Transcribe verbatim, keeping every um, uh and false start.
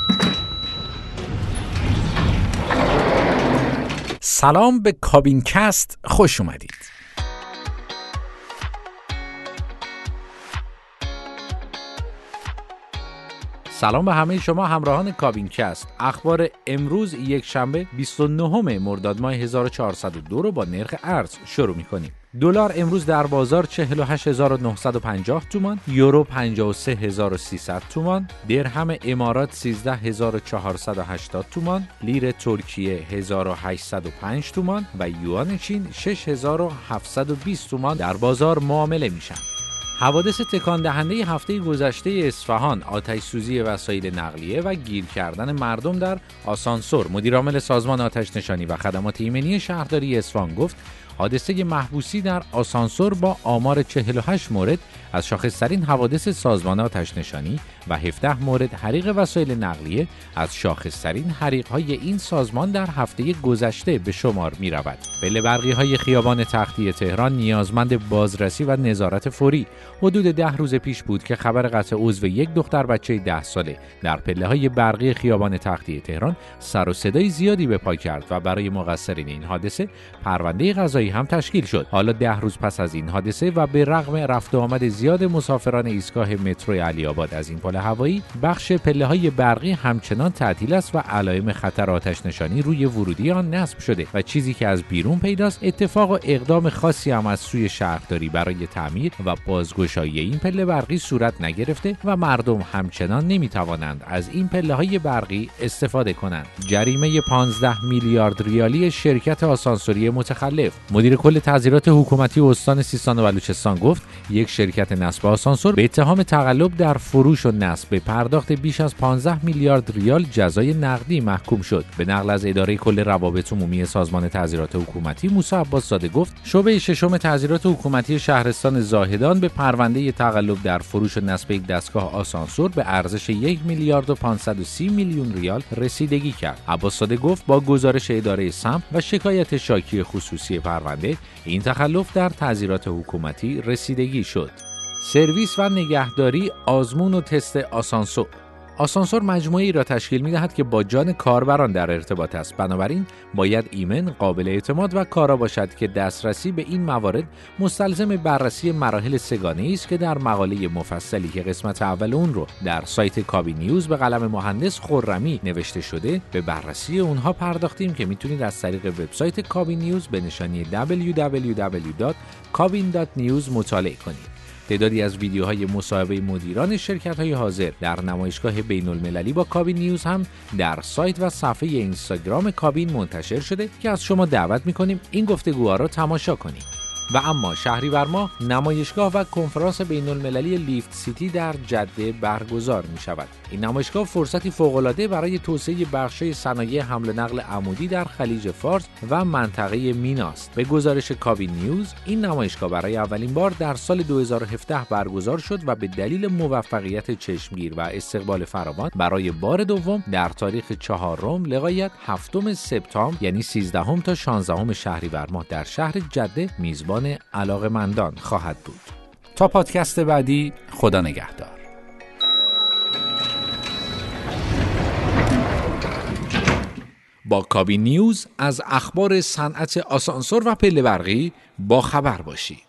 سلام به کابین کست، خوش اومدید. سلام به همه شما همراهان کابین کست. اخبار امروز یک شنبه بیست و نهم مرداد ماه هزار و چهارصد و دو رو با نرخ ارز شروع می‌کنیم. دلار امروز در بازار چهل و هشت هزار و نهصد و پنجاه تومان، یورو پنجاه و سه هزار و سیصد تومان، درهم امارات سیزده هزار و چهارصد و هشتاد تومان، لیر ترکیه هزار و هشتصد و پنج تومان و یوان چین شش هزار و هفتصد و بیست تومان در بازار معامله میشن. حوادث تکان دهنده هفته گذشته اصفهان، آتش سوزی وسایل نقلیه و گیر کردن مردم در آسانسور. مدیرعامل سازمان آتش نشانی و خدمات ایمنی شهرداری اصفهان گفت حادثه محبوسی در آسانسور با آمار چهل و هشت مورد از شاخص‌ترین حوادث سازمان آتش نشانی و هفده مورد حریق وسایل نقلیه از شاخص‌ترین حریق‌های این سازمان در هفته گذشته به شمار می‌رود. پله برقی‌های خیابان تختی تهران نیازمند بازرسی و نظارت فوری. حدود ده روز پیش بود که خبر قطع عضو یک دختر بچه ده ساله در پله‌های برقی خیابان تختی تهران سر و صدای زیادی به پا کرد و برای مقصرین این حادثه پرونده قضایی هم تشکیل شد. حالا ده روز پس از این حادثه و به رغم رفت و آمد زیاد مسافران ایستگاه مترو علی آباد از این پل هوایی، بخش پله‌های برقی همچنان تعطیل است و علائم خطر آتش نشانی روی ورودی آن نصب شده و چیزی که از بیرون پیداست اتفاق و اقدام خاصی هم از سوی شهرداری برای تعمیر و بازگشایی این پله برقی صورت نگرفته و مردم همچنان نمی‌توانند از این پله‌های برقی استفاده کنند. جریمه پانزده میلیارد ریالی شرکت آسانسوری متخلف. مدیر کل تعزیرات حکومتی استان سیستان و بلوچستان گفت یک شرکت نصب آسانسور به اتهام تقلب در فروش و نصب به پرداخت بیش از پانزده میلیارد ریال جزای نقدی محکوم شد. به نقل از اداره کل روابط عمومی سازمان تعزیرات حکومتی موسی عباس زاده گفت شعبه ششم تعزیرات حکومتی شهرستان زاهدان به پرونده تقلب در فروش و نصب یک دستگاه آسانسور به ارزش یک میلیارد و پانصد و سی میلیون ریال رسیدگی کرد. عباس زاده گفت با گزارش اداره سمت و شکایت شاکی خصوصی پرونده این تخلف در تعزیرات حکومتی رسیدگی شد. سرویس و نگهداری آزمون و تست آسانسور. آسانسور مجموعه‌ای را تشکیل می‌دهد که با جان کاربران در ارتباط است. بنابراین باید ایمن، قابل اعتماد و کارا باشد که دسترسی به این موارد مستلزم بررسی مراحل سه‌گانه‌ای است که در مقاله مفصلی که قسمت اول اون رو در سایت کابین نیوز به قلم مهندس خرمی نوشته شده به بررسی اونها پرداختیم که میتونید از طریق وبسایت کابین نیوز به نشانی دبلیو دبلیو دبلیو دات کابین دات نیوز مطالعه کنید. تعدادی از ویدیوهای مصاحبه مدیران شرکت‌های حاضر در نمایشگاه بین‌المللی با کابین نیوز هم در سایت و صفحه اینستاگرام کابین منتشر شده که از شما دعوت می‌کنیم این گفتگوها را تماشا کنید. و اما شهریور ماه نمایشگاه و کنفرانس بین‌المللی لیفت سیتی در جده برگزار می‌شود. این نمایشگاه فرصتی فوق‌العاده برای توسعه بخش‌های صنایع حمل و نقل عمودی در خلیج فارس و منطقه میناست. به گزارش کابین نیوز این نمایشگاه برای اولین بار در سال دو هزار و هفده برگزار شد و به دلیل موفقیت چشمگیر و استقبال فراوان برای بار دوم در تاریخ چهارم لغاید هفتم سپتامبر یعنی سیزدهم تا شانزدهم شهریور ماه در شهر جده میزبان علاقه‌مندان خواهد بود. تا پادکست بعدی، خدا نگهدار. با کابین نیوز از اخبار صنعت آسانسور و پله برقی با خبر باشید.